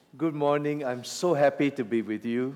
Good morning. I'm so happy to be with you.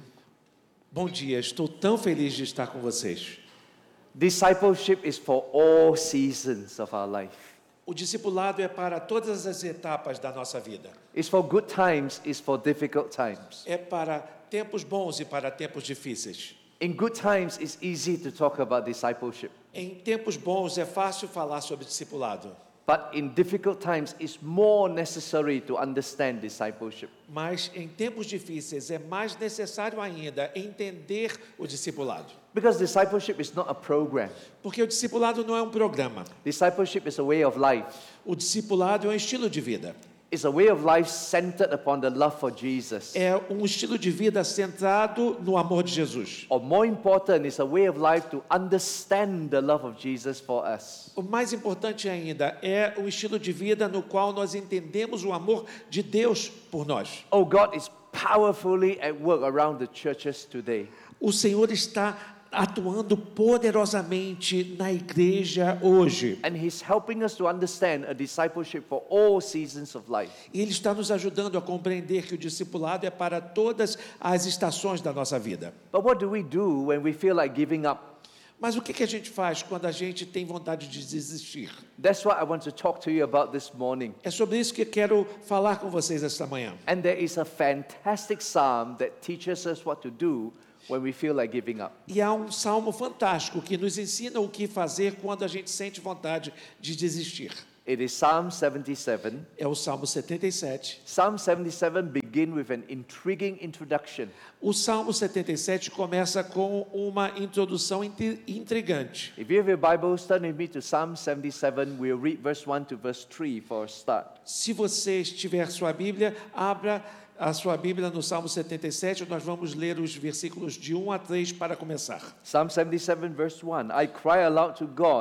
Bom dia, estou tão feliz de estar com vocês. Discipleship is for all seasons of our life. O discipulado é para todas as etapas da nossa vida. It's for good times, it's for difficult times. É para tempos bons e para tempos difíceis. In good times, it's easy to talk about discipleship. Em tempos bons é fácil falar sobre discipulado, But in difficult times, it's more necessary to understand discipleship. mas em tempos difíceis é mais necessário ainda entender o discipulado. Because discipleship is not a program. Porque o discipulado não é um programa. Discipleship is a way of life. O discipulado é um estilo de vida. It's a way of life centered upon the love for Jesus. É um estilo de vida centrado no amor de Jesus. Or more important, it's a way of life to understand the love of Jesus for us. O mais importante ainda é o estilo de vida no qual nós entendemos o amor de Deus por nós. Oh, God is powerfully at work around the churches today. O Senhor está atuando poderosamente na igreja hoje. And He's helping us to understand a discipleship for all seasons of life. E Ele está nos ajudando a compreender que o discipulado é para todas as estações da nossa vida. But what do we do when we feel like giving up? Mas o que a gente faz quando a gente tem vontade de desistir? That's what I want to talk to you about this morning. É sobre isso que quero falar com vocês esta manhã. And there is a fantastic psalm that teaches us what to do when we feel like giving up. E há um salmo fantástico que nos ensina o que fazer quando a gente sente vontade de desistir. It is Psalm 77. É o Salmo 77. Psalm 77 begins with an intriguing introduction. O Salmo 77 começa com uma introdução intrigante. If you have your Bibles, turn with me to Psalm 77. We'll read verse 1 to verse 3 for a start. Se você tiver sua Bíblia, abra a sua Bíblia no Salmo 77. Nós vamos ler os versículos de 1 a 3 para começar. Psalm 77 verse 1. I cry aloud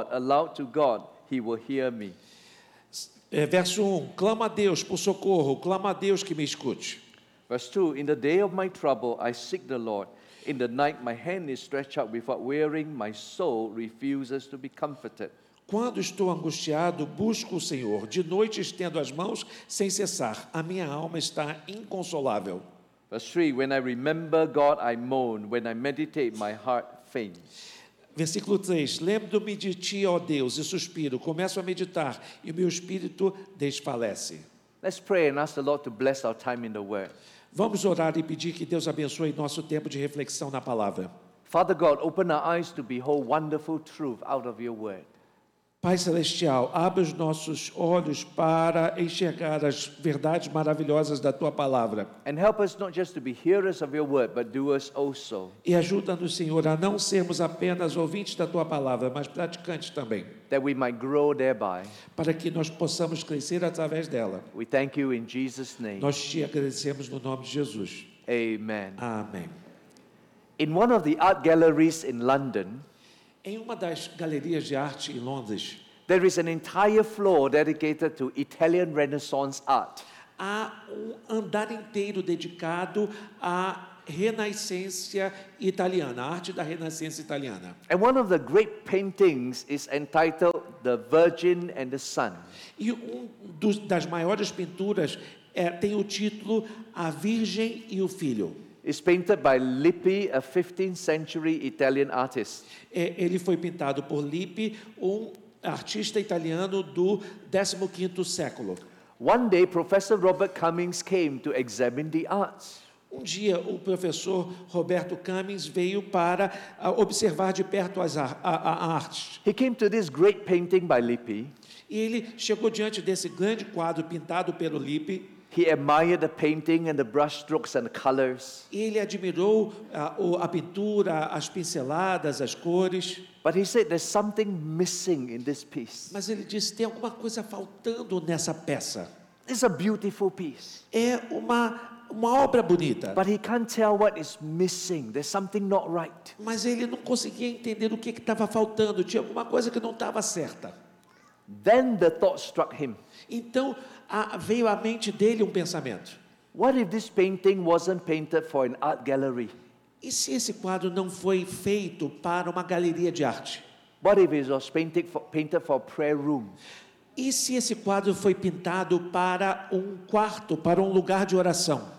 to God, He will hear me. Verso 1, clama a Deus por socorro, clama a Deus que me escute. Verse 2, in the day of my trouble I seek the Lord. In the night my hand is stretched out without wearing, my soul refuses to be comforted. Quando estou angustiado, busco o Senhor. De noite estendo as mãos sem cessar. A minha alma está inconsolável. Verse 3, when I remember God I moan, when I meditate my heart faints. Versículo 3, lembro-me de ti, ó Deus, e suspiro, começo a meditar, e o meu espírito desfalece. Let's pray and ask the Lord to bless our time in the Word. Vamos orar e pedir que Deus abençoe nosso tempo de reflexão na palavra. Father God, open our eyes to behold wonderful truth out of your Word. Pai Celestial, abre os nossos olhos para enxergar as verdades maravilhosas da Tua Palavra. And help us not just to be hearers of your Word, but doers also. E ajuda-nos, Senhor, a não sermos apenas ouvintes da Tua Palavra, mas praticantes também, That we might grow thereby. para que nós possamos crescer através dela. We thank you in Jesus' name. Nós te agradecemos no nome de Jesus. Amen. Amém. In one of the art galleries in London, Em uma das galerias de arte em Londres, there is an entire floor dedicated to Italian Renaissance art. há um andar inteiro dedicado à Renascença italiana, a arte da Renascença italiana. And one of the great paintings is entitled The Virgin and the Son. E das maiores pinturas tem o título A Virgem e o Filho. It's painted by Lippi, a 15th century Italian artist. Ele foi pintado por Lippi, um artista italiano do 15º século. One day, Professor Robert Cummings came to examine the arts. Um dia, o professor Roberto Cummings veio para observar de perto a arte. He came to this great painting by Lippi. E ele chegou diante desse grande quadro pintado pelo Lippi. He admired the painting and the brushstrokes and the colors. Ele admirou a pintura, as pinceladas, as cores. But he said there's something missing in this piece. Mas ele disse, tem alguma coisa faltando nessa peça. It's a beautiful piece. É uma obra bonita. But he can't tell what is missing. There's something not right. Mas ele não conseguia entender o que estava faltando. Tinha alguma coisa que não estava certa. Then the thought struck him. Então veio à mente dele um pensamento. What if this painting wasn't painted for an art gallery? E se esse quadro não foi feito para uma galeria de arte? What if it was painted for a prayer room? E se esse quadro foi pintado para um quarto, para um lugar de oração?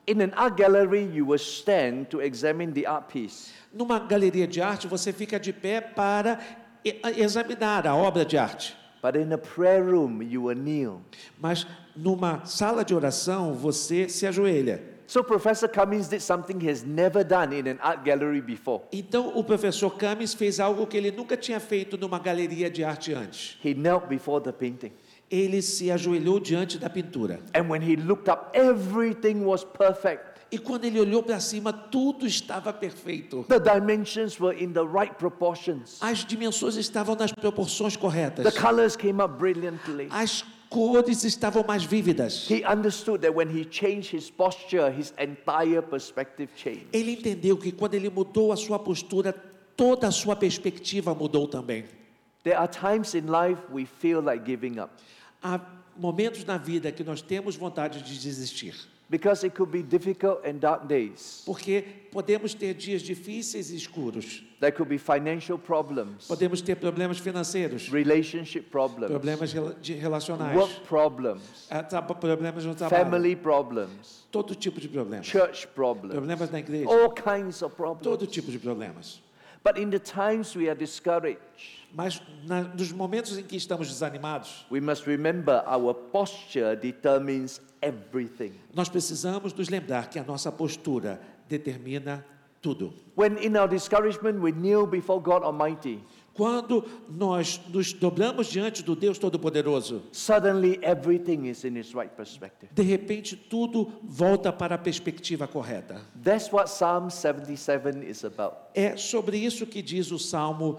In an art gallery, you will stand to examine the art piece. Numa galeria de arte, você fica de pé para examinar a obra de arte. But in a prayer room, you will kneel. Mas numa sala de oração, você se ajoelha. So Professor Cummings did something he has never done in an art gallery before. Então, o professor Cummings fez algo que ele nunca tinha feito numa galeria de arte antes. He knelt before the painting. Ele se ajoelhou diante da pintura. And when he looked up, everything was perfect. E quando ele olhou para cima, tudo estava perfeito. The dimensions were in the right proportions. As dimensões estavam nas proporções The corretas. colors came up brilliantly. As cores estavam mais vívidas. He understood that when he changed his posture, his entire perspective changed. Ele entendeu que quando ele mudou a sua postura, toda a sua perspectiva mudou também. There are times in life we feel like giving up Há momentos na vida que nós temos vontade de desistir. because it could be difficult and dark days. Porque podemos ter dias difíceis e escuros. There could be financial problems, Podemos ter problemas financeiros, relationship problems, problemas relacionais, work problems, problemas no trabalho, family problems, todo tipo de problemas. church problems, Problemas na igreja, all kinds of todo problems. tipo de problemas. But in the times we are discouraged, Mas nos momentos em que estamos desanimados, we must remember our posture determines everything. nós precisamos nos lembrar que a nossa postura determina tudo. When in our discouragement we kneel before God Almighty, Quando nós nos dobramos diante do Deus Todo-Poderoso, suddenly everything is in its right perspective. de repente tudo volta para a perspectiva correta. That's what Psalm 77 is about. É sobre isso que diz o Salmo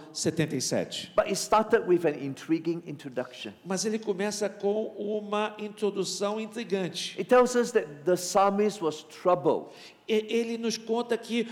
77. But it started with an intriguing introduction. Mas ele começa com uma introdução intrigante. It tells us that the psalmist was troubled. Ele nos conta que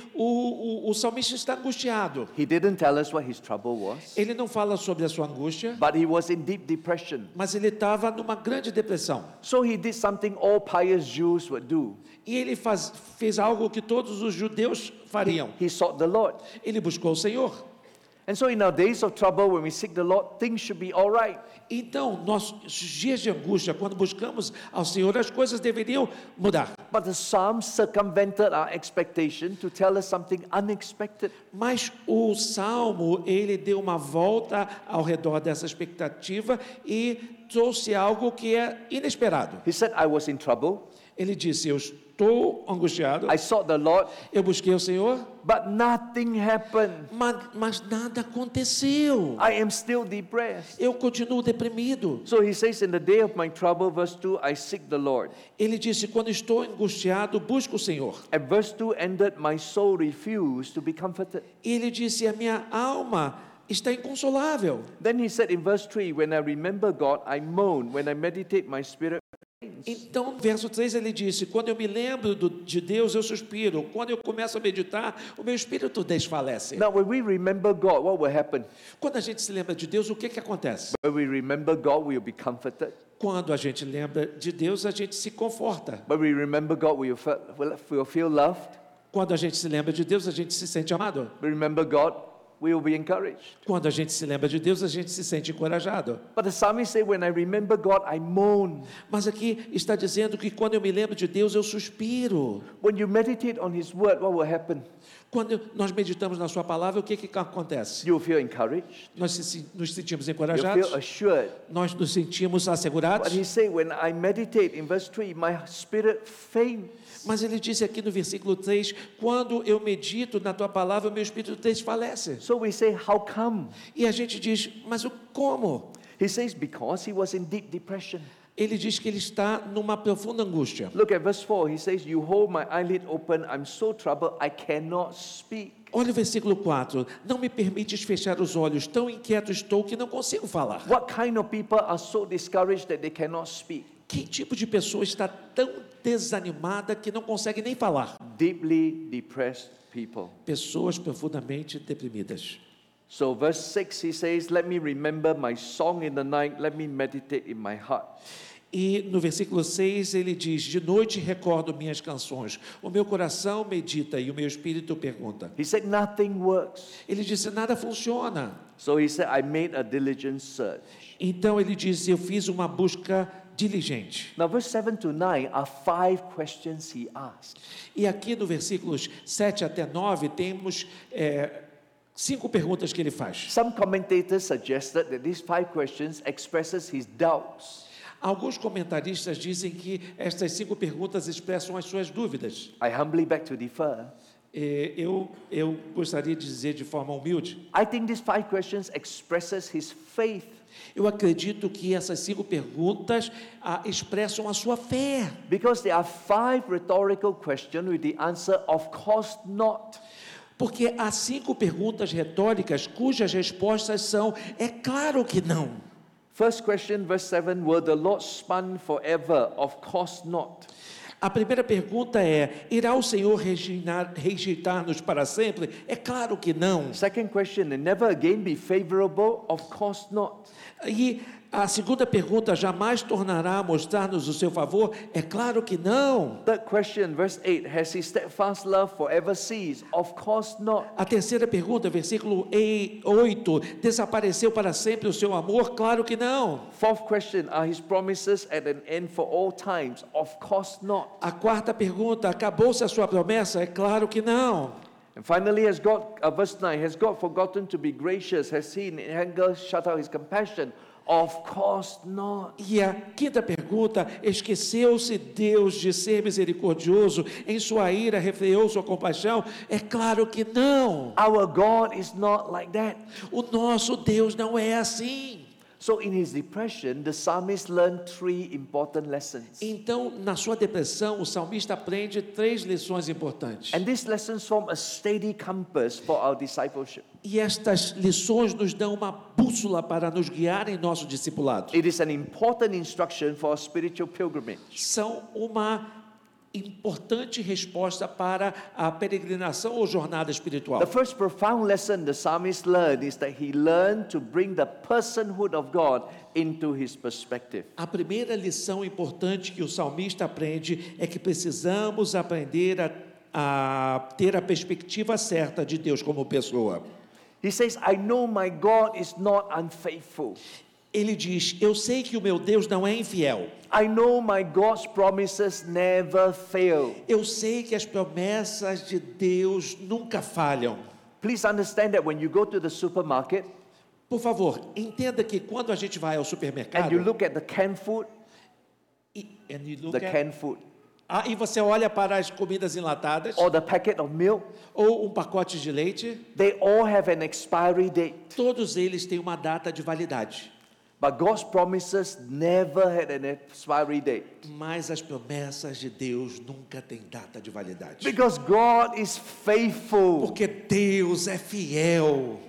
o salmista está angustiado. He didn't tell us what his trouble was, Ele não fala sobre a sua angústia, but he was in deep depression. mas ele estava numa grande depressão. So he did something all pious Jews would do. E ele fez algo que todos os judeus fariam. He sought the Lord. Ele buscou o Senhor. And so in our days of trouble, when we seek the Lord, things should be all right. Então, nossos dias de angústia, quando buscamos ao Senhor, as coisas deveriam mudar. But the psalm circumvented our expectation to tell us something unexpected. Mas o Salmo, ele deu uma volta ao redor dessa expectativa e trouxe algo que é inesperado. He said, I was in trouble. Ele disse, eu estou angustiado, I sought the Lord, eu busquei o Senhor, but nothing happened. mas nada aconteceu. I am still depressed. Eu continuo deprimido. So he says, in the day of my trouble, verse 2, I seek the Lord. Ele disse, quando estou angustiado, busco o Senhor. And verse 2 ended, my soul refused to be comforted. E ele disse, a minha alma está inconsolável. Then he said in verse 3, when I remember God, I moan. When I meditate, my spirit faints. Então, no verso 3 ele disse, quando eu me lembro de Deus, eu suspiro. Quando eu começo a meditar, o meu espírito desfalece. Now, when we remember God, what will happen? Quando a gente se lembra de Deus, o que acontece? When we remember God, we will be comforted. Quando a gente lembra de Deus, a gente se conforta. When we remember God, we will feel loved. Quando a gente se lembra de Deus, a gente se sente amado. We remember God, we will be encouraged. Quando a gente se lembra de Deus, a gente se sente encorajado. But the psalmist said, when I remember God, I moan. Mas aqui está dizendo que quando eu me lembro de Deus, eu suspiro. When you meditate on His word, what will happen? Quando nós meditamos na sua palavra, o que acontece? You will feel encouraged. Nós nos sentimos You encorajados, feel assured. nós nos sentimos But assegurados. he said, when I meditate, in verse 3, my spirit faints. Mas ele disse aqui no versículo 3, quando eu medito na tua palavra, o meu espírito desfalece. So we say, how come? E a gente diz, mas o como? He says, because he was in deep depression. Ele diz que ele está numa profunda angústia. Look at verse 4. He says, you hold my eyelid open. I'm so troubled, I cannot speak. Olha o versículo 4. Não me permites fechar os olhos, tão inquieto estou que não consigo falar. What kind of people are so discouraged that they cannot speak? Que tipo de pessoa está tão desanimada que não consegue nem falar? Deeply depressed people. Pessoas profundamente deprimidas. So verse 6, he says, let me remember my song in the night. Let me meditate in my heart. E no versículo 6 ele diz, de noite recordo minhas canções, o meu coração medita e o meu espírito pergunta. He said, nothing works. Ele disse, nada funciona. So he said, I made a diligent search. Então ele disse, eu fiz uma busca diligente. Now, verse 7 to 9 are 5 questions he asked. E aqui no versículos 7 até 9 temos 5 perguntas que ele faz. Some commentators suggested that these 5 questions expresses his doubts. Alguns comentaristas dizem que estas 5 perguntas expressam as suas dúvidas. I humbly beg to differ. Eu gostaria de dizer de forma humilde. I think these 5 questions expresses his faith. Eu acredito que essas 5 perguntas expressam a sua fé. Because there are 5 rhetorical questions with the answer, of course not. Porque há 5 perguntas retóricas cujas respostas são, é claro que não. First question, verse 7, will the Lord spurn forever? Of course not. A primeira pergunta é, irá o Senhor rejeitar-nos para sempre? É claro que não. Second question, and never again be favorable? Of course not. E a segunda pergunta, jamais tornará a mostrar-nos o seu favor? É claro que não. Third question, verse 8, has his steadfast love forever ceased? Of course not. A terceira pergunta, versículo 8, desapareceu para sempre o seu amor? Claro que não. Fourth question, are his promises at an end for all times? Of course not. A quarta pergunta, acabou-se a sua promessa? É claro que não. And finally, verse 9, has God forgotten to be gracious? Has he in anger shut out his compassion? Of course not. E a quinta pergunta, esqueceu-se Deus de ser misericordioso? Em sua ira refreou sua compaixão? É claro que não. Our God is not like that. O nosso Deus não é assim. So in his depression, the psalmist learned 3 important lessons. Então, na sua depressão, o salmista aprende 3 lições importantes. And these lessons form a steady compass for our discipleship. E estas lições nos dão uma bússola para nos guiar em nosso discipulado. It is an important instruction for a spiritual pilgrimage. São uma importante resposta para a peregrinação ou jornada espiritual. The first profound lesson the psalmist learned is that he learned to bring the personhood of God into his perspective. A primeira lição importante que o salmista aprende é que precisamos aprender a ter a perspectiva certa de Deus como pessoa. He says, I know my God is not unfaithful. Ele diz, eu sei que o meu Deus não é infiel. I know my God's promises never fail. Eu sei que as promessas de Deus nunca falham. Please understand that when you go to the supermarket Por favor, entenda que quando a gente vai ao and supermercado you look at the canned food, canned food, e você olha para as comidas enlatadas or the packet of milk, ou um pacote de leite, they all have an expiry date. todos eles têm uma data de validade. But God's promises never had an expiry date. Mas as promessas de Deus nunca têm data de validade. Because God is faithful. Porque Deus é fiel.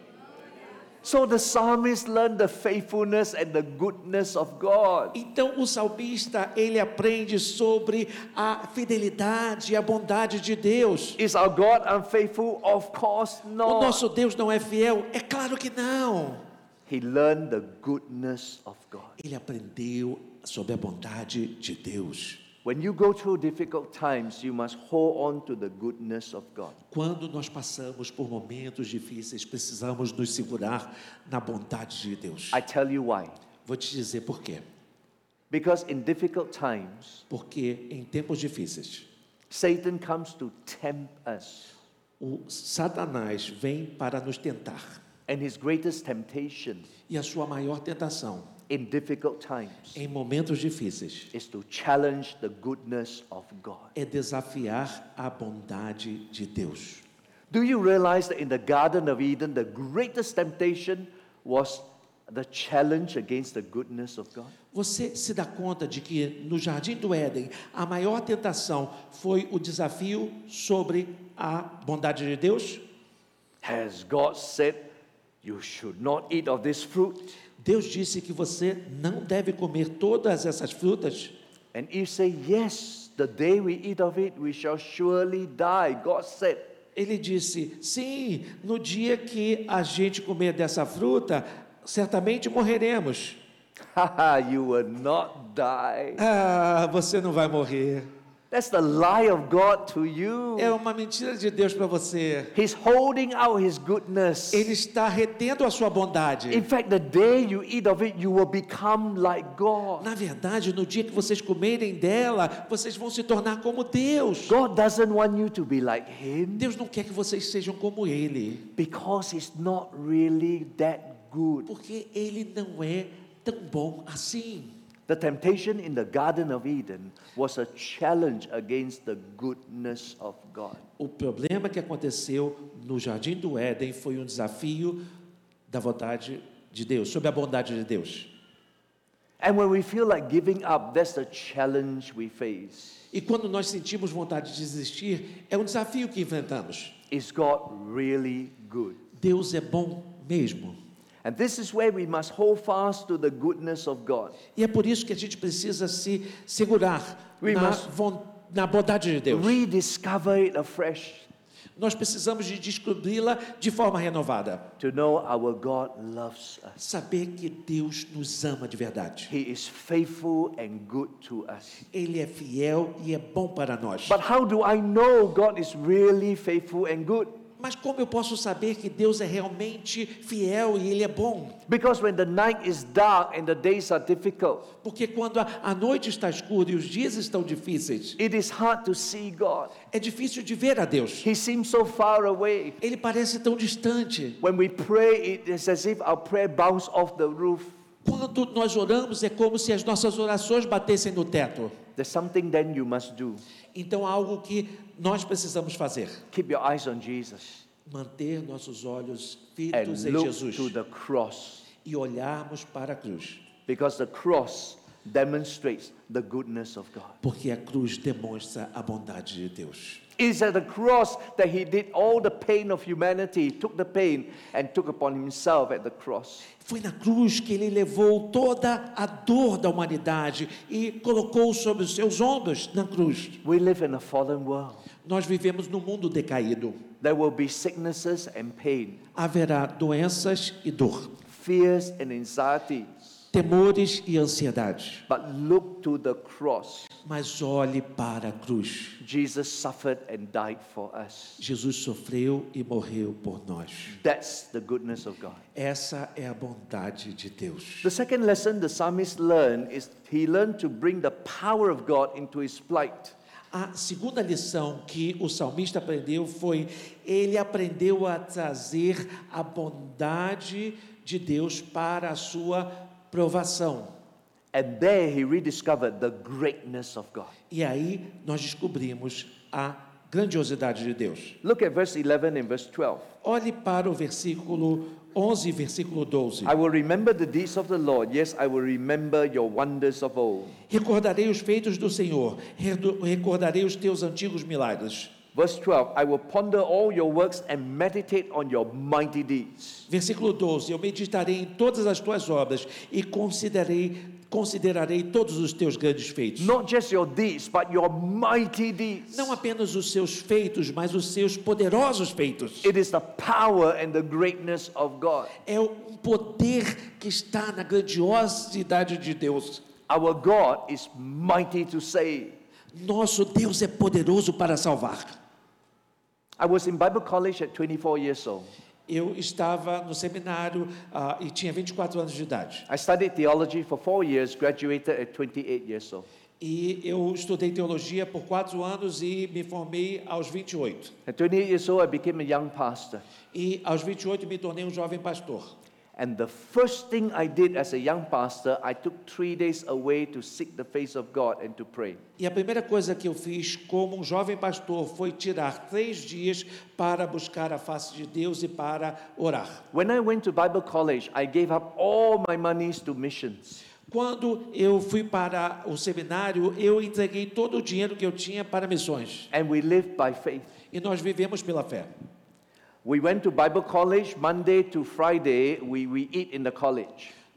So the psalmist learned the faithfulness and the goodness of God. Então o salmista, ele aprende sobre a fidelidade e a bondade de Deus. Is our God unfaithful? Of course O not. nosso Deus não é fiel? É claro que não. He learned the goodness of God. Ele aprendeu sobre a bondade de Deus. When you go through difficult times, you must hold on to the goodness of God. Quando nós passamos por momentos difíceis, precisamos nos segurar na bondade de Deus. I tell you why. Vou te dizer por quê. Because in difficult times, Porque em tempos difíceis, Satan comes to tempt us. o Satanás vem para nos tentar. And his greatest temptation E a sua maior tentação, in difficult times, em momentos difíceis, is to challenge the goodness of God. é desafiar a bondade de Deus. Do you realize that in the Garden of Eden, the greatest temptation was the challenge against the goodness of God? Você se dá conta de que no Jardim do Éden, a maior tentação foi o desafio sobre a bondade de Deus? Has God said, you should not eat of this fruit? Deus disse que você não deve comer todas essas frutas? And Eve said, yes, the day we eat of it, we shall surely die. God said. Ele disse, sim, no dia que a gente comer dessa fruta, certamente morreremos. You will not die. Você não vai morrer. That's the lie of God to you. É uma mentira de Deus para você. He's holding out His goodness. Ele está retendo a sua bondade. In fact, the day you eat of it, you will become like God. Na verdade, no dia que vocês comerem dela, vocês vão se tornar como Deus. God doesn't want you to be like Him Deus não quer que vocês sejam como Ele, because He's not really that good. porque Ele não é tão bom assim. The temptation in the Garden of Eden was a challenge against the goodness of God. O problema que aconteceu no Jardim do Éden foi um desafio da vontade de Deus, sobre a bondade de Deus. And when we feel like giving up, that's the challenge we face. E quando nós sentimos vontade de desistir, é um desafio que enfrentamos. Is God really good? Deus é bom mesmo. And this is where we must hold fast to the goodness of God. E é por isso que a gente precisa se segurar We must na bondade de Deus. Rediscover it afresh Nós precisamos de descobri-la de forma renovada. to know our God loves us. Saber que Deus nos ama de verdade. He is faithful and good to us. Ele é fiel e é bom para nós. But how do I know God is really faithful and good? Mas como eu posso saber que Deus é realmente fiel e Ele é bom? Because when the night is dark and the days are difficult, Porque quando a noite está escura e os dias estão difíceis, it is hard to see God. é difícil de ver a Deus. He seems so far away. Ele parece tão distante. When we pray, it is as if our prayer bounced off the roof. Quando nós oramos, é como se as nossas orações batessem no teto. There's something then you must do. Então, há algo que nós precisamos fazer. Keep your eyes on Jesus Manter nossos olhos and fitos em look Jesus to the cross. e olharmos para a cruz. Because the cross demonstrates the goodness of God. Porque a cruz demonstra a bondade de Deus. It is at the cross that He did all the pain of humanity, He took the pain and took upon Himself at the cross. Foi na cruz que Ele levou toda a dor da humanidade e colocou sobre os seus ombros na cruz. We live in a fallen world. Nós vivemos num mundo decaído. There will be sicknesses and pain, Haverá doenças e dor, fears and anxieties. temores e ansiedades. But look to the cross. Mas olhe para a cruz. Jesus suffered and died for us. Jesus sofreu e morreu por nós. That's the goodness of God. Essa é a bondade de Deus. The second lesson the psalmist learned is he learned to bring the power of God into his plight. A segunda lição que o salmista aprendeu foi, ele aprendeu a trazer a bondade de Deus para a sua provação. And there he rediscovered the greatness of God. E aí nós descobrimos a grandiosidade de Deus. Look at verse 11 and verse 12. Olhe para o versículo 11 e versículo 12. I will remember the deeds of the Lord. Yes, I will remember your wonders of old. Recordarei os feitos do Senhor, recordarei os teus antigos milagres. Verse 12, I will ponder all your works and meditate on your mighty deeds. Versículo 12, eu meditarei em todas as tuas obras e considerarei todos os teus grandes feitos. Not just your deeds, but your mighty deeds. Não apenas os seus feitos, mas os seus poderosos feitos. It is the power and the greatness of God. É um poder que está na grandiosidade de Deus. Our God is mighty to save. Nosso Deus é poderoso para salvar. I was in Bible college at 24 years old. Eu estava no seminário e tinha 24 anos de idade. I studied theology for 4 years, graduated at 28 years old. E eu estudei teologia por 4 anos e me formei aos 28. At 28 years old, I became a young pastor. E aos 28 me tornei um jovem pastor. And the first thing I did as a young pastor, I took 3 days away to seek the face of God and to pray. E a primeira coisa que eu fiz como um jovem pastor foi tirar 3 dias para buscar a face de Deus e para orar. When I went to Bible college, I gave up all my monies to missions. Quando eu fui para o seminário, eu entreguei todo o dinheiro que eu tinha para missões. And we lived by faith. E nós vivemos pela fé. We went to Bible college Monday to Friday. We eat in the college.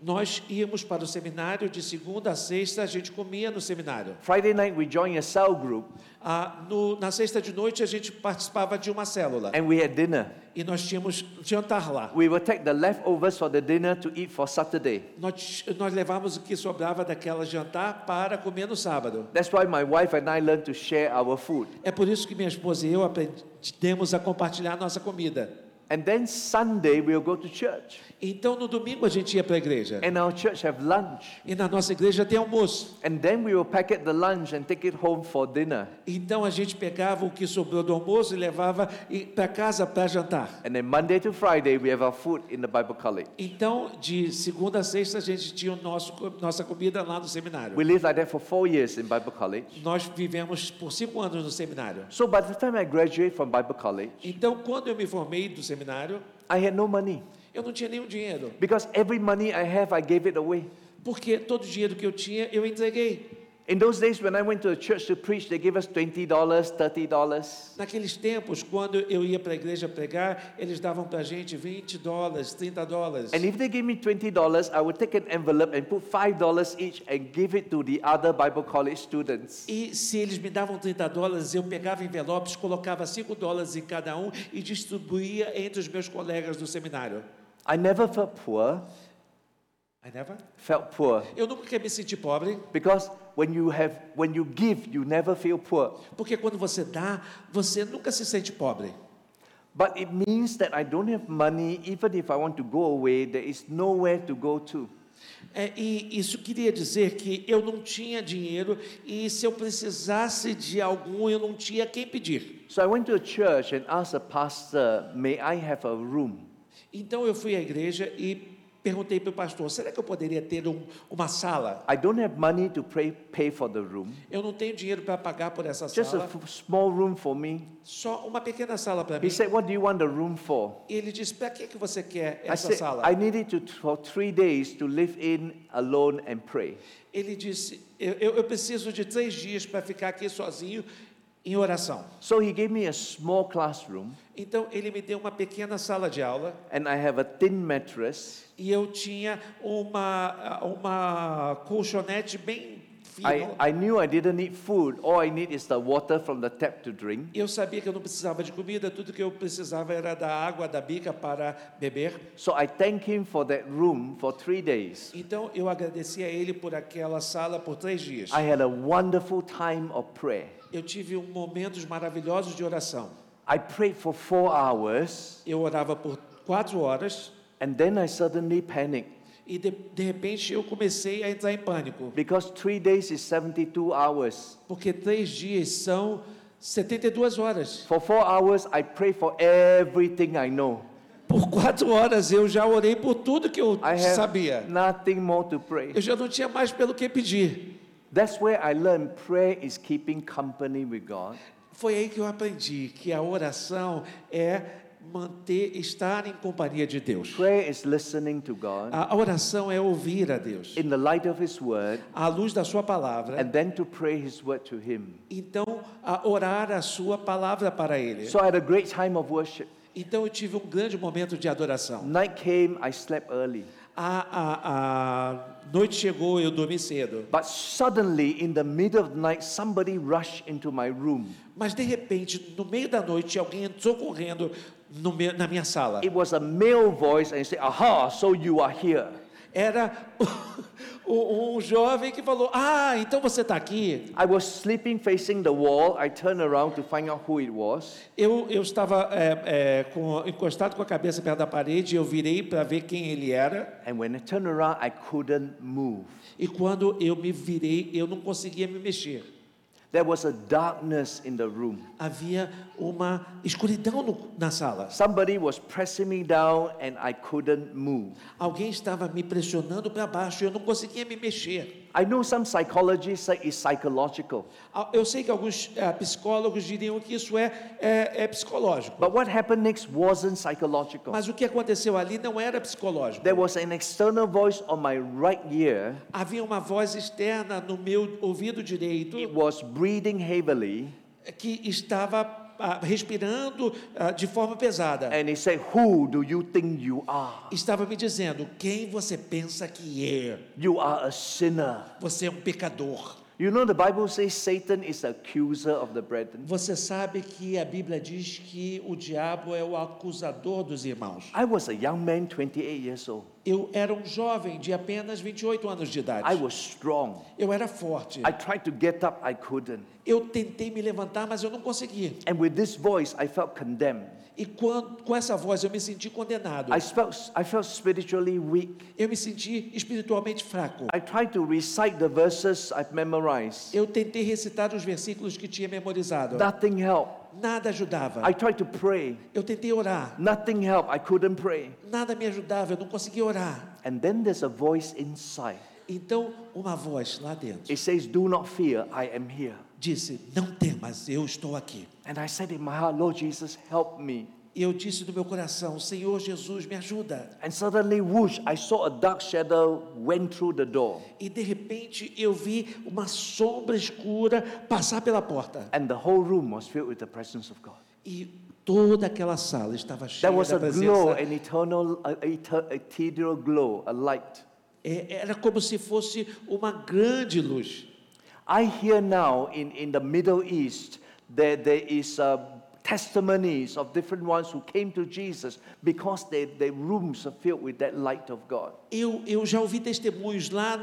Nós íamos para o seminário de segunda a sexta, a gente comia no seminário. Friday night, we joined a cell group Na sexta de noite, a gente participava de uma célula. and we had dinner. E nós tínhamos jantar lá. We would take the leftovers for the dinner to eat for Saturday. Nós levávamos o que sobrava daquela jantar para comer no sábado. That's why my wife and I learned to share our food. É por isso que minha esposa e eu aprendemos a compartilhar nossa comida. And then Sunday, we'll go to church. Então, no domingo, a gente ia para a igreja. And our church have lunch. E na nossa igreja tem almoço. And then we will packet the lunch and take it home for dinner. Então, a gente pegava o que sobrou do almoço e levava para casa para jantar. And then Monday to Friday, we have our food in the Bible college. Então, de segunda a sexta, a gente tinha nossa comida lá no seminário. We lived like that for 4 years in Bible college. Nós vivemos por 5 anos no seminário. So by the time I graduated from Bible college, Então, quando eu me formei do seminário, I had no money. eu não tinha nenhum dinheiro. Because every money I have, I gave it away. Porque todo o dinheiro que eu tinha, eu entreguei. In those days, when I went to a church to preach, they gave us $20, $30. Naqueles tempos, quando eu ia para a igreja pregar, eles davam para a gente $20, $30. And if they gave me $20, I would take an envelope and put $5 each and give it to the other Bible college students. E se eles me davam $30, eu pegava envelopes, colocava $5 em cada um e distribuía entre os meus colegas do seminário. I never felt poor. Felt poor. Eu nunca me senti pobre, Because when you give, you never feel poor. porque quando você dá, você nunca se sente pobre. But it means that I don't have money, even if I want to go away, there is nowhere to go to. E isso queria dizer que eu não tinha dinheiro e se eu precisasse de algum, eu não tinha quem pedir. So I went to a church and asked the pastor, may I have a room? Então eu fui à igreja e perguntei para o pastor, será que eu poderia ter uma sala? I don't have money to pay for the room. Eu não tenho dinheiro para pagar por essa Just a sala, small room for me. só uma pequena sala para mim. He said, what do you want the room for? E ele disse, para que você quer I essa said, sala? I need it for 3 days to live in alone and pray. Ele disse, eu preciso de 3 dias para ficar aqui sozinho em oração. So he gave me a small classroom, Então ele me deu uma pequena sala de aula and I have a thin mattress. e eu tinha uma colchonete bem fino. I knew I didn't need food. All I need is the water from the tap to drink. Eu sabia que eu não precisava de comida, tudo que eu precisava era da água da bica para beber. So I thank him for that room for 3 days. Então eu agradeci a ele por aquela sala por 3 dias. I had a wonderful time of prayer. Eu tive momentos maravilhosos de oração. I prayed for 4 hours, Eu orava por 4 horas and then I suddenly panicked e de repente eu comecei a entrar em pânico, because 3 days is 72 hours. porque 3 dias são 72 horas. For 4 hours, I prayed for everything I know. Por 4 horas eu já orei por tudo que eu I have sabia. nothing more to pray. Eu já não tinha mais pelo que pedir. That's where I learned prayer is keeping company with God. Foi aí que eu aprendi que a oração é estar em companhia de Deus. Prayer is listening to God A oração é ouvir a Deus, in the light of His Word, à luz da sua palavra. and then to pray His Word to Him. Então, a orar a sua palavra para Ele. So I had a great time of worship. Então, eu tive um grande momento de adoração. Night came, I slept early. A noite chegou, eu dormi cedo. But suddenly, in the middle of the night, somebody rushed into my room. Mas, de repente, no meio da noite, alguém entrou correndo na minha sala. It was a male voice, and he said, "Aha, so you are here." Era um jovem que falou, então você está aqui. I was sleeping facing the wall. I turned around to find out who it was. Eu estava encostado com a cabeça perto da parede, eu virei para ver quem ele era. And when I turned around, I couldn't move. E quando eu me virei, eu não conseguia me mexer. There was a darkness in the room. Havia uma escuridão na sala. Somebody was pressing me down and I couldn't move. Alguém estava me pressionando para baixo e eu não conseguia me mexer. I know some psychologists say it's psychological. Eu sei que alguns psicólogos diriam que isso é psicológico. But what happened next wasn't psychological. Mas o que aconteceu ali não era psicológico. There was an external voice on my right ear. Havia uma voz externa no meu ouvido direito It was breathing heavily. que estava respirando de forma pesada. And he said, "Who do you think you are? Estava me dizendo, quem você pensa que é? You are a sinner." Você é um pecador. You know, the Bible says Satan is the accuser of the brethren. Você sabe que a Bíblia diz que o diabo é o acusador dos irmãos. I was a young man, 28 years old. Eu era um jovem de apenas 28 anos de idade. I was strong. Eu era forte. I tried to get up, I couldn't. Eu tentei me levantar, mas eu não consegui. And with this voice, I felt condemned. E com essa voz eu me senti condenado. I felt spiritually weak. Eu me senti espiritualmente fraco. I tried to recite the verses I've memorized. Eu tentei recitar os versículos que tinha memorizado. Nothing helped. Nada ajudava. I tried to pray. Eu tentei orar. Nothing helped. I couldn't pray. Nada me ajudava, eu não conseguia orar. And then there's a voice inside. Então, uma voz lá dentro It says, "Do not fear, I am here." disse, não temas, eu estou aqui. And I said in my heart, "Lord Jesus, help me." E eu disse no meu coração, Senhor Jesus, me ajuda. And suddenly, whoosh, I saw a dark shadow went through the door. E de repente eu vi uma sombra escura passar pela porta. And the whole room was filled with the presence of God. E toda aquela sala estava cheia There was da a glow, presença. an ethereal glow, a light. Era como se fosse uma grande luz. I hear now in the Middle East there is testimonies of different ones who came to Jesus because their rooms are filled with that light of God. Eu já ouvi testemunhos lá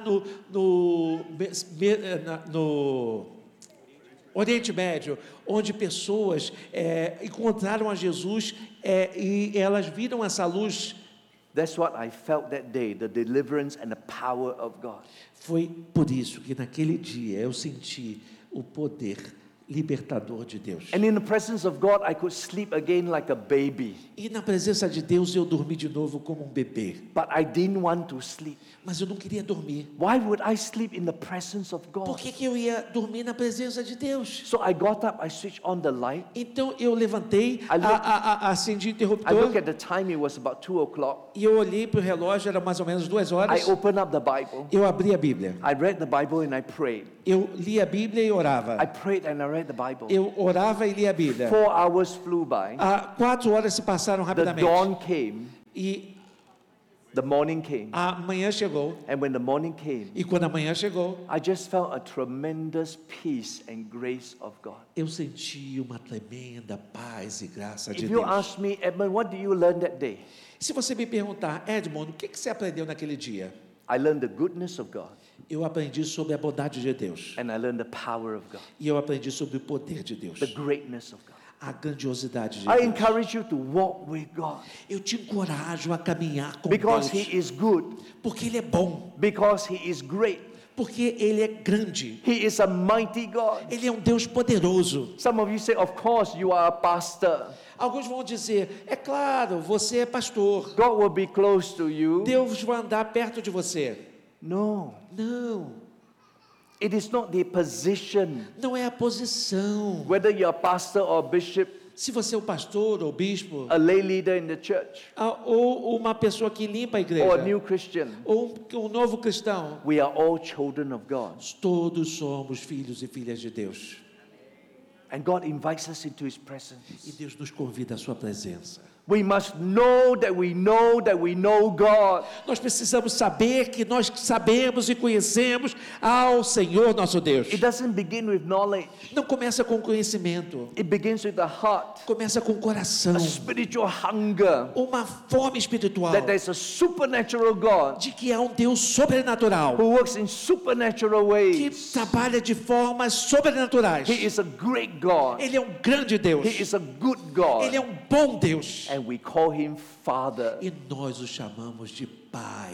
no Oriente Médio, onde pessoas encontraram a Jesus e elas viram essa luz. That's what I felt that day, the deliverance and the power of God. Foi por isso que naquele dia eu senti o poder libertador de Deus. And in the presence of God, I could sleep again like a baby. E na presença de Deus eu dormi de novo como um bebê. But I didn't want to sleep. Mas eu não queria dormir. Why would I sleep in the presence of God? Por que eu ia dormir na presença de Deus? So I got up, I switched on the light. Então eu levantei, acendi o I looked interruptor at the time, it was about 2 o'clock. e eu olhei para o relógio, era mais ou menos 2 horas. I opened up the Bible. Eu abri a Bíblia. I read the Bible and I prayed. Eu li a Bíblia e orava. I prayed and I read the Bible. Eu orava e lia a Bíblia. 4 hours flew by. 4 horas se passaram The rapidamente. dawn came. E The morning came. a manhã chegou. And when the morning came, E quando a manhã chegou, I just felt a tremendous peace and grace of God. eu senti uma tremenda paz e graça de If you Deus. ask me, Edmund, what did you learn that day? Se você me perguntar, Edmond, o que você aprendeu naquele dia? I learned the goodness of God Eu aprendi sobre a bondade de Deus. and I learned the power of God, E eu aprendi sobre o poder de Deus. the greatness of God. A grandiosidade de I Deus. encourage you to walk with God Eu te encorajo a caminhar com because Deus. He is good, Porque Ele é bom. because He is great. Porque Ele é grande. He is a mighty God. Ele é um Deus poderoso. Some of you say, of course, you are a pastor. Alguns vão dizer, é claro, você é pastor. God will be close to you. Deus vai andar perto de você. No, Não, it is not the position. não é a posição. Whether you're a pastor or a bishop, Se você é um pastor ou bispo, a lay leader in the church, ou uma pessoa que limpa a or a igreja, new Christian, ou um novo cristão, we are all children of God. todos somos filhos e filhas de Deus. And God invites us into His E presence. Deus nos convida à sua presença. We must know that we know God. Nós precisamos saber que nós sabemos e conhecemos ao Senhor nosso Deus. It doesn't begin with knowledge. Não começa com conhecimento, It begins with the heart, começa com o coração, a spiritual hunger uma fome espiritual that there's a supernatural God de que há um Deus sobrenatural who works in supernatural que ways. trabalha de formas sobrenaturais. He is a great God. Ele é um grande Deus. He is a good God. Ele é um bom Deus. And we call Him Father. E nós o chamamos de Pai.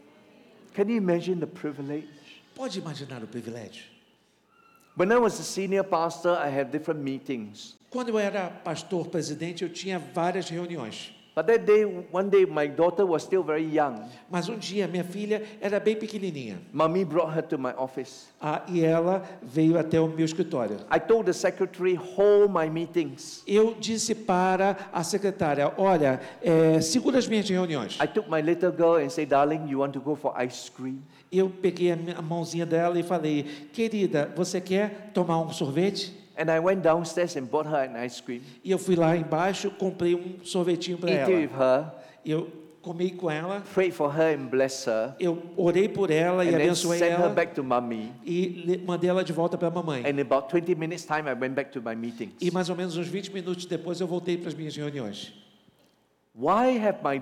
Can you imagine the privilege? Pode imaginar o privilégio? When I was a senior pastor, I had different meetings. Quando eu era pastor presidente, eu tinha várias reuniões. But that day, one day, my daughter was still very young. Mas um dia minha filha era bem pequenininha. Mommy brought her to my office. E ela veio até o meu escritório. I told the secretary, hold my meetings. Eu disse para a secretária, olha, segura as minhas reuniões. I took my little girl and said, darling, you want to go for ice cream? Eu peguei a mãozinha dela e falei, querida, você quer tomar um sorvete? And I went downstairs and bought her an ice cream, E eu fui lá embaixo, comprei sorvetinho para ate it with ela. her, Eu comi com ela, prayed for her and blessed her, eu orei por ela e and then abençoei sent her ela back to mommy. e mandei ela de volta para a mamãe. And in about 20 minutes time, I went back to my meetings. E mais ou menos uns 20 minutos depois eu voltei para as minhas reuniões. Why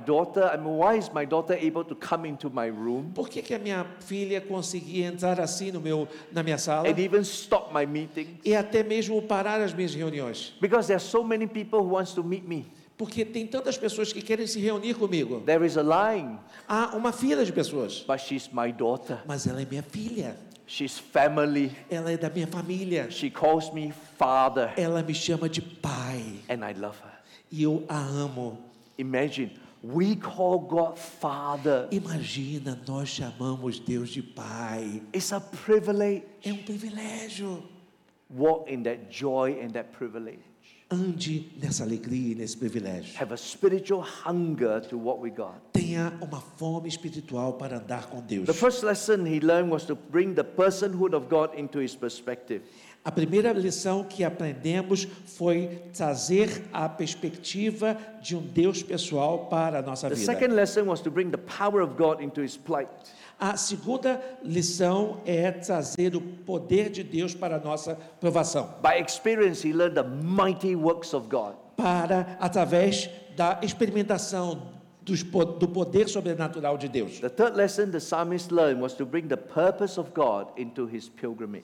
is my daughter able to come into my room Por que a minha filha conseguia entrar assim na minha sala and even stop my meetings? e até mesmo parar as minhas reuniões? Because there are so many people who wants to meet me. Porque tem tantas pessoas que querem se reunir comigo. There is a line, Há uma fila de pessoas. but she's my daughter. Mas ela é minha filha. She's family. Ela é da minha família. She calls me father, Ela me chama de pai. and I love her. E eu a amo. Imagine, we call God Father. Imagina, nós chamamos Deus de pai. It's a privilege. É um privilégio. Walk in that joy and that privilege. Ande nessa alegria e nesse privilégio. Have a spiritual hunger to walk with God. Tenha uma fome espiritual para andar com Deus. The first lesson he learned was to bring the personhood of God into his perspective. A primeira lição que aprendemos foi trazer a perspectiva de um Deus pessoal para a nossa The vida. second lesson was to bring the power of God into his plight. A segunda lição é trazer o poder de Deus para a nossa provação. By experience, he learned the mighty works of God. Através da experimentação do poder sobrenatural de Deus. The third lesson the psalmist learned was to bring the purpose of God into his pilgrimage.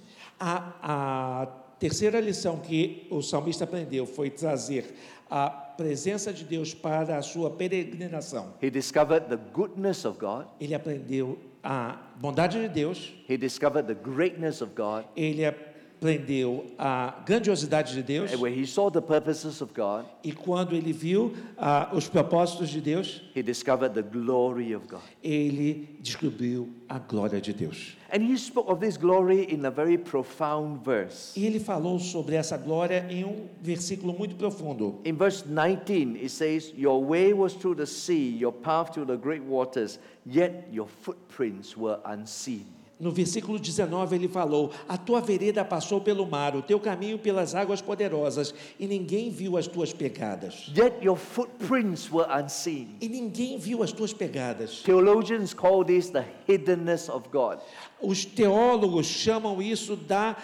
A terceira lição que o salmista aprendeu foi trazer a presença de Deus para a sua peregrinação. He discovered the goodness of God. Ele aprendeu a bondade de Deus, He discovered the greatness of God. ele aprendeu a grandiosidade de Deus, And when he saw the purposes of God, e quando ele viu os propósitos de Deus, he discovered the glory of God. ele descobriu a glória de Deus. And he spoke of this glory in a very profound verse. E ele falou sobre essa glória em um versículo muito profundo. In verse 19, it says, Your way was through the sea, your path through the great waters, yet your footprints were unseen. No versículo 19 ele falou: a tua vereda passou pelo mar, o teu caminho pelas águas poderosas, e ninguém viu as tuas pegadas. Yet your footprints were unseen. E ninguém viu as tuas pegadas. Theologians call this the hiddenness of God. Os teólogos chamam isso da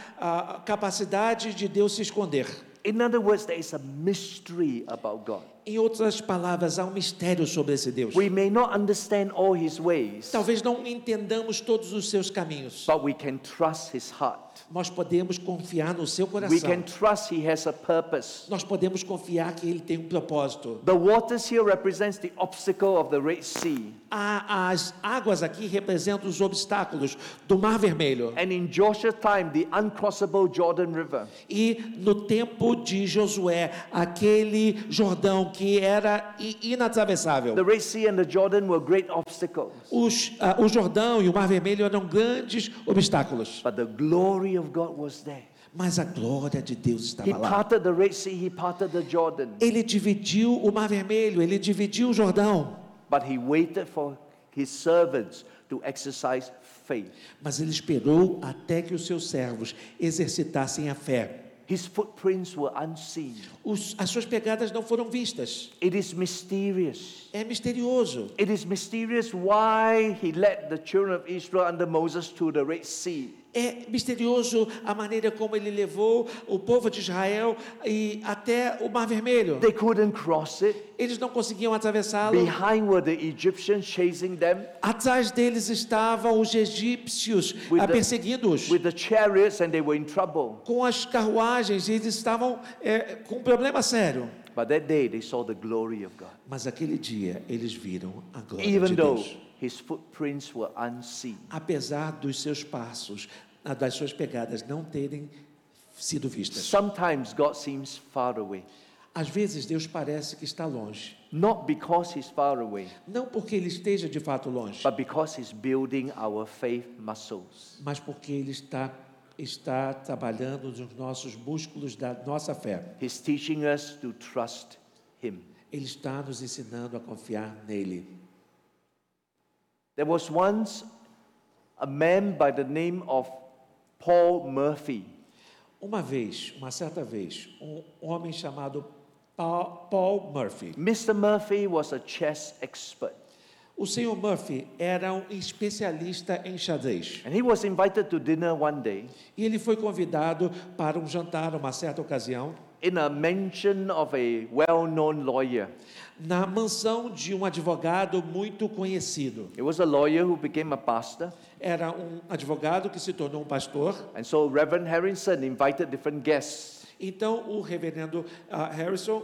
capacidade de Deus se esconder. In other words, there is a mystery about God. Em outras palavras, há um mistério sobre esse Deus. We may not understand all his ways, Talvez não entendamos todos os seus caminhos, but we can trust his heart. nós podemos confiar no seu We coração. can trust he has a purpose. Nós podemos confiar que ele tem um propósito. The waters here represents the obstacle of the Red Sea. As águas aqui representam os obstáculos do Mar Vermelho. And in Joshua's time, the uncrossable Jordan River. E no tempo de Josué, aquele Jordão que era inatravessável. The Red Sea and the Jordan were great obstacles. O Jordão e o Mar Vermelho eram grandes obstáculos. But the glory of God was there. Mas a glória de Deus He estava lá. parted the Red Sea, he parted the Jordan. Ele dividiu o Mar Vermelho, ele dividiu o Jordão. But he waited for his servants to exercise faith. Mas ele esperou até que os seus servos exercitassem a fé. His footprints were unseen. As suas pegadas não foram vistas. It is mysterious. É misterioso. It is mysterious why he led the children of Israel under Moses to the Red Sea. É misterioso a maneira como ele levou o povo de Israel até o Mar Vermelho. They couldn't cross it. Eles não conseguiam atravessá-lo. Behind were the Egyptians chasing them Atrás deles estavam os egípcios perseguindo-os. with the chariots, and they were in trouble. Com as carruagens, eles estavam com um problema sério. But that day they saw the glory of God. Mas aquele dia eles viram a glória Even de though Deus. his footprints were unseen. Apesar dos seus passos, das suas pegadas não terem sido vistas. Sometimes God seems far away. Às vezes Deus parece que está longe. Not because he's far away, Não porque Ele esteja de fato longe, but because he's building our faith muscles. mas porque Ele está trabalhando nos nossos músculos da nossa fé. He's teaching us to trust him. Ele está nos ensinando a confiar nele. There was once a man by the name of Paul Murphy. Uma certa vez, um homem chamado Paul Murphy. Mr. Murphy was a chess expert. O Sr. Murphy era um especialista em xadrez. And he was invited to dinner one day E ele foi convidado para um jantar, uma certa ocasião, in a mansion of a well-known lawyer. na mansão de um advogado muito conhecido. It was a lawyer who became a pastor. Era um advogado que se tornou um pastor. And so Reverend Harrison invited different guests. Então, o reverendo Harrison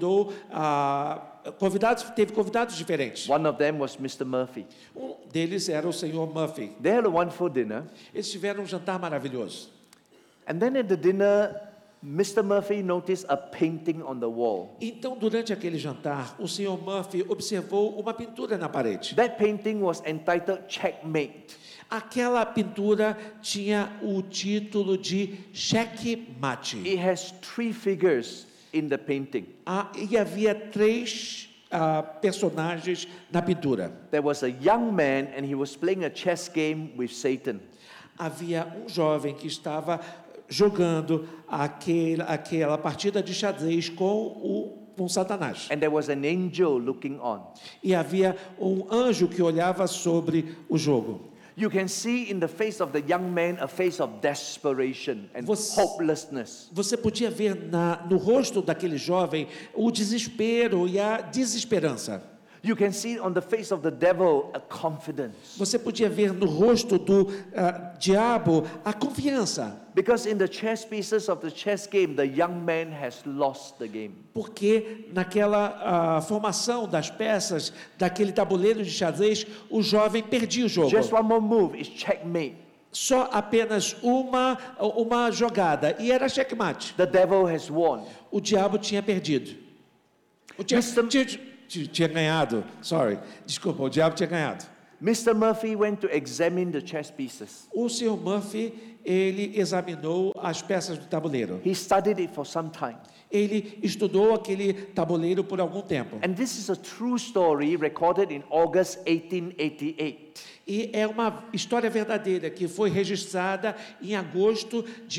teve convidados diferentes. One of them was Mr. Murphy. Um deles era o Sr. Murphy. They had a wonderful dinner. Eles tiveram um jantar maravilhoso. And then at the dinner, Mr. Murphy noticed a painting on the wall. Então, durante aquele jantar, o Sr. Murphy observou uma pintura na parede. That painting was entitled Checkmate. Aquela pintura tinha o título de Checkmate. It has 3 figures in the painting. E havia 3 personagens na pintura. There was a young man and he was playing a chess game with Satan. Havia um jovem que estava jogando aquela partida de xadrez com Satanás. And there was an angel looking on. E havia um anjo que olhava sobre o jogo. You can see in the face of the young man a face of desperation and hopelessness. Você podia ver no rosto daquele jovem o desespero e a desesperança. You can see on the face of the devil a confidence. Você podia ver no rosto do diabo a confiança. Because in the chess pieces of the chess game, the young man has lost the game. Porque naquela formação das peças daquele tabuleiro de xadrez, o jovem perdia o jogo. Just one more move is checkmate. Só apenas uma jogada e era checkmate. The devil has won. O diabo tinha perdido. Tinha ganhado. Desculpa, o diabo tinha ganhado. Mr. Murphy went to examine the chess pieces. O Sr. Murphy, ele examinou as peças do tabuleiro. He studied it for some time. Ele estudou aquele tabuleiro por algum tempo. And this is a true story recorded in August 1888. E é uma história verdadeira que foi registrada em agosto de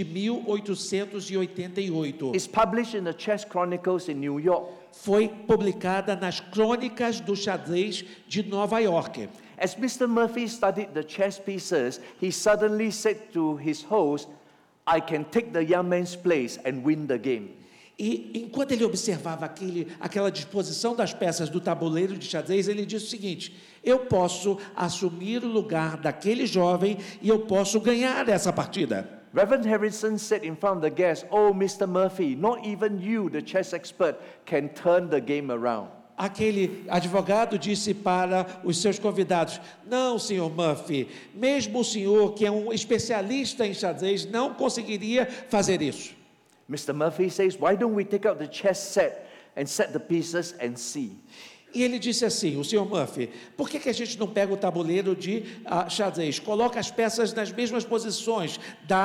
1888. It's published in the Chess Chronicles in New York. Foi publicada nas Crônicas do Xadrez de Nova York. As Mr. Murphy studied the chess pieces, he suddenly said to his host, "I can take the young man's place and win the game." E enquanto ele observava aquela disposição das peças do tabuleiro de xadrez, ele disse o seguinte: eu posso assumir o lugar daquele jovem e eu posso ganhar essa partida. Reverend Harrison said in front of the guests, "Oh, Mr. Murphy, not even you, the chess expert, can turn the game around." Aquele advogado disse para os seus convidados: não, Sr. Murphy, mesmo o senhor, que é um especialista em xadrez, não conseguiria fazer isso. Mr. Murphy says, "Why don't we take out the chess set and set the pieces and see?" E ele disse assim, o Sr. Murphy, por que a gente não pega o tabuleiro de xadrez, coloca as peças nas mesmas posições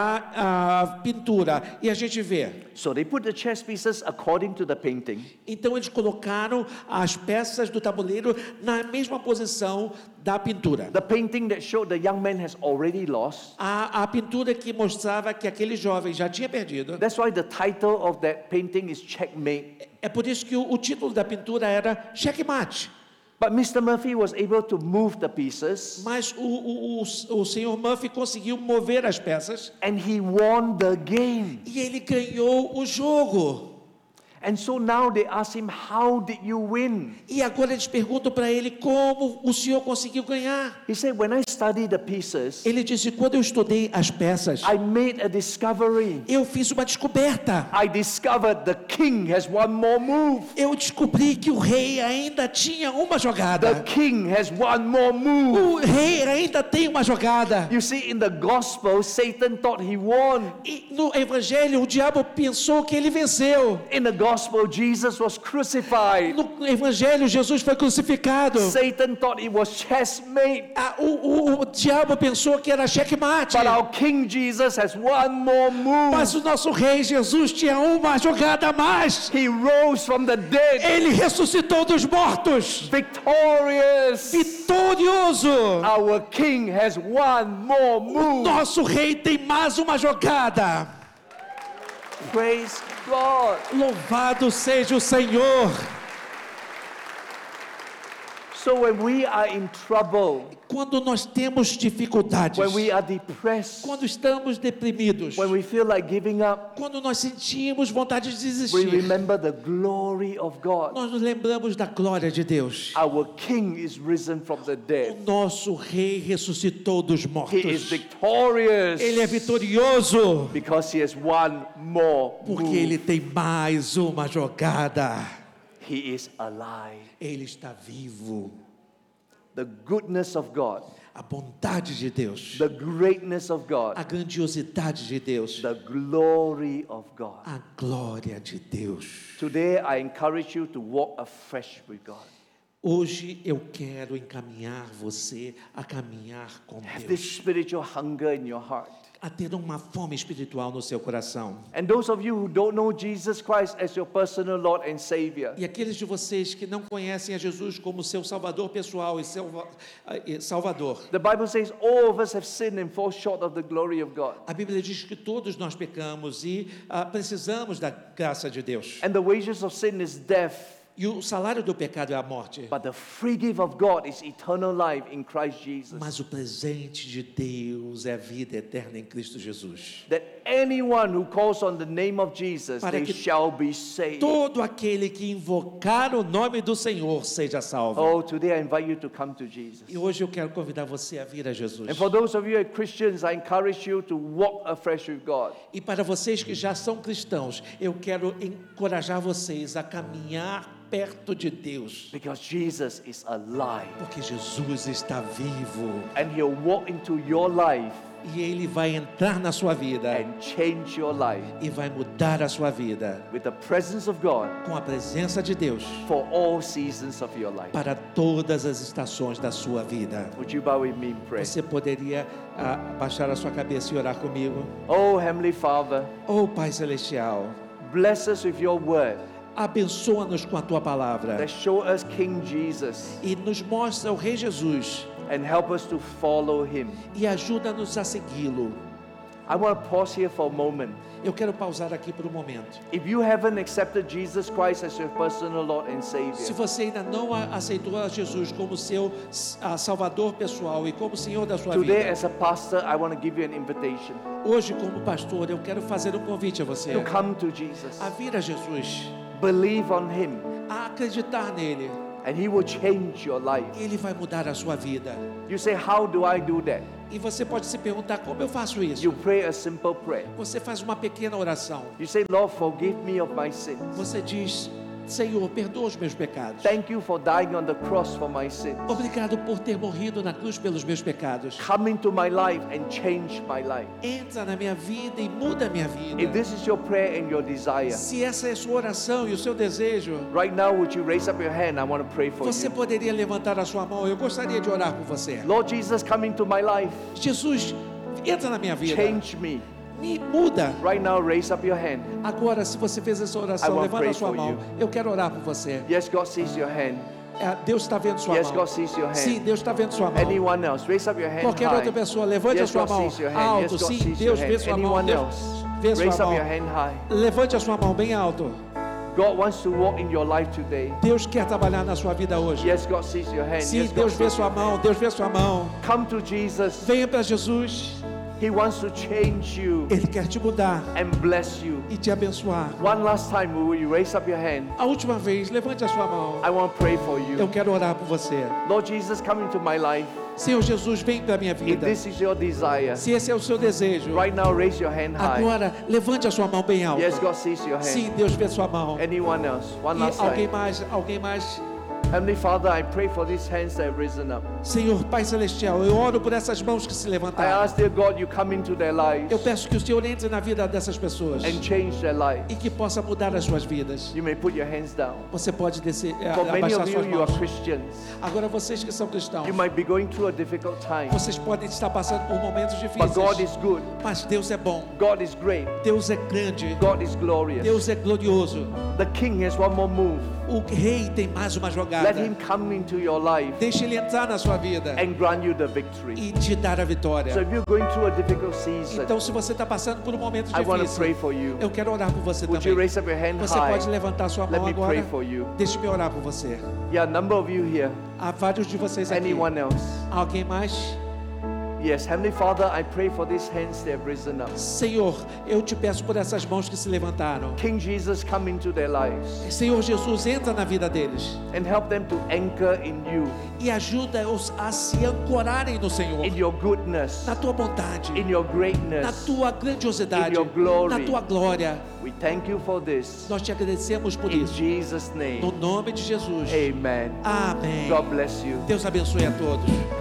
da pintura e a gente vê? So they put the chess pieces according to the painting. Então eles colocaram as peças do tabuleiro na mesma posição da pintura. The painting that showed the young man has already lost. A pintura que mostrava que aquele jovem já tinha perdido. That's why the title of that painting is Checkmate. É por isso que o título da pintura era Checkmate. But Mr. Murphy was able to move the pieces. Mas o Sr. Murphy conseguiu mover as peças. And he won the game. E ele ganhou o jogo. And so now they ask him, "How did you win?" E agora eles perguntam para ele como o senhor conseguiu ganhar. He said, "When I studied the pieces, Ele disse, quando eu estudei as peças, I made a discovery. eu fiz uma descoberta. I discovered the king has one more move. Eu descobri que o rei ainda tinha uma The jogada. king has one more move." O rei ainda tem uma jogada. You see, in the gospel, Satan thought he won. E no evangelho, o diabo pensou que ele venceu. In the gospel, Jesus was crucified. No evangelho, Jesus foi crucificado. Satan thought it was chessmate. O diabo pensou que era checkmate. But our King Jesus has one more move. Mas o nosso rei Jesus tinha uma jogada a mais. He rose from the dead, Ele ressuscitou dos mortos. victorious. Vitorioso. Our King has one more move. Nosso rei tem mais uma jogada. Praise God. Louvado seja o Senhor. So when we are in trouble, Quando nós temos dificuldades, when we are depressed, quando estamos deprimidos, when we feel like giving up, quando nós sentimos vontade de we desistir, remember the glory of God. nós nos lembramos da glória de Deus. Our King is risen from the O dead. nosso Rei ressuscitou dos He is mortos. victorious Ele é vitorioso, because he has one more porque move. Ele tem mais uma jogada. He is alive. Ele está vivo. The goodness of God, A bondade de Deus, the greatness of God, a grandiosidade de Deus, the glory of God. a glória de Deus. Today I encourage you to walk afresh with God. Hoje eu quero encaminhar você a caminhar com Have this Deus, spiritual hunger in your heart. a ter uma fome espiritual no seu coração. And those of you who don't know Jesus Christ as your personal Lord and Savior, E aqueles de vocês que não conhecem a Jesus como seu Salvador pessoal e Salvador, the Bible says all of us have sinned and fall short of the glory of God. a Bíblia diz que todos nós pecamos e precisamos da graça de Deus. And the wages of sin is death. E o salário do pecado é a morte. But the free gift of God is eternal life in Christ Jesus. Mas o presente de Deus é a vida eterna em Cristo Jesus. That anyone who calls on the name of Jesus, Para they que shall be saved. Todo aquele que invocar o nome do Senhor seja salvo. Oh, today I invite you to come to Jesus. E hoje eu quero convidar você a vir a Jesus. And for those of you who are Christians, I encourage you to walk afresh with God. E para vocês que já são cristãos, eu quero encorajar vocês a caminhar perto de Deus. Because Jesus is alive. Porque Jesus está vivo. And He'll walk into your life E Ele vai entrar na sua vida. and change your life E vai mudar a sua vida. with the presence of God Com a presença de Deus. for all seasons of your life. Para todas as estações da sua vida. Would you bow with me in prayer? Você poderia baixar a sua cabeça e orar comigo? Oh, Heavenly Father, Oh Pai Celestial, bless us with your word abençoa-nos com a Tua palavra. that show us King Jesus E nos mostra o Rei Jesus. and help us to follow Him. E ajuda-nos a segui-lo. I want to pause here for a moment. Eu quero pausar aqui por um momento. If you haven't accepted Jesus Christ as your personal Lord and Se Savior, você ainda não aceitou a Jesus como seu Salvador pessoal e como Senhor da sua today vida, as a pastor, I want to give you an invitation hoje como pastor eu quero fazer um convite a você to come to Jesus, a vir a Jesus, believe on Him, a acreditar nele. and He will change your life. Ele vai mudar a sua vida. You say, how do I do that? E você pode se perguntar como eu faço isso. You pray a simple prayer. Você faz uma pequena oração. You say, Lord, forgive me of my sins. Você diz: Senhor, perdoa os meus pecados. Thank you for dying on the cross for my sins. Obrigado por ter morrido na cruz pelos meus pecados. Come into my life and change my life. Entra na minha vida e muda a minha If vida. this is your prayer and your desire, Se essa é a sua oração e o seu desejo, right now, would you raise up your hand? I want to pray for você you. poderia levantar a sua mão. Eu gostaria de orar por você. Lord Jesus, come into my life. Jesus, entra na minha vida. Change me. Me muda. Right now, raise up your hand. Agora, se você fez essa I oração, want to levanta pray a sua for mão. you. Eu quero orar por você. Yes, God sees your hand. Deus está vendo sua Yes, mão. God sees your Sim, hand. Deus está vendo sua mão. Anyone else? Raise up your hand Qualquer high. outra pessoa, levante a Yes, sua God mão sees your hand. alto. Yes, God Sim, sees Deus your vê hand. sua mão. Anyone Deus else? vê sua Raise up mão. your hand high. Levante a sua mão bem alto. God wants to walk in your life today. Deus quer trabalhar na sua vida hoje. Yes, God sees your hand. Sim, Yes, God Deus vê sees sua your mão. hand. Deus vê sua mão. Come to Jesus. Venha para Jesus. He wants to change you Ele quer te mudar and bless you. e te abençoar. One last time, will you raise up your hand? A última vez, levante a sua mão. I want to pray for Eu you. quero orar por você. Lord Jesus, come into my life. Senhor Jesus, vem para a minha If vida. this is your desire, Se esse é o seu desejo, right now raise your hand high. agora levante a sua mão bem alta. Yes, God sees your Sim, hand. Deus vê sua mão. Anyone else? One E last alguém time. mais. Heavenly Father, I pray for these hands that have risen up. Senhor Pai Celestial, eu oro por essas mãos que se I levantaram. ask, dear God, you come into their lives Eu peço que o Senhor entre na vida dessas pessoas and change their lives. e que possa mudar as suas vidas. You may put your hands down. Você pode descer, For many abaixar of you, suas you are mãos. Christians. Agora vocês que são cristãos, You might be going through a difficult time, vocês podem estar passando por momentos but God difíceis. is good. Mas Deus é bom, God is great. Deus é grande, God is glorious. Deus é glorioso. The King has one more move. O rei tem mais uma jogada. madrugada. Let Him come into your life Deixe Ele entrar na sua vida and grant you the victory. e te dar a vitória. So if you're going through a difficult season, Então, se você está passando por um momento I want to pray difícil, for you. eu quero orar por você Would you também. raise up your hand Você high? pode levantar sua Let mão me pray agora. for you. Deixe-me orar por você. Yeah, a number of you here. Há vários de vocês aqui. Anyone else? Alguém mais? Yes, Heavenly Father, I pray for these hands that have risen up. Senhor, eu te peço por essas mãos que se levantaram. King Jesus, come into their lives Senhor Jesus, entra na vida deles and help them to anchor in you, e ajuda-os a se ancorarem no Senhor, in your goodness, na tua bondade, in your na greatness. tua grandiosidade, in your glory. na tua glória. We thank you for this. Nós te agradecemos por In isso. Jesus' name. No nome de Jesus. Amen. Amém. God bless you. Deus abençoe a todos.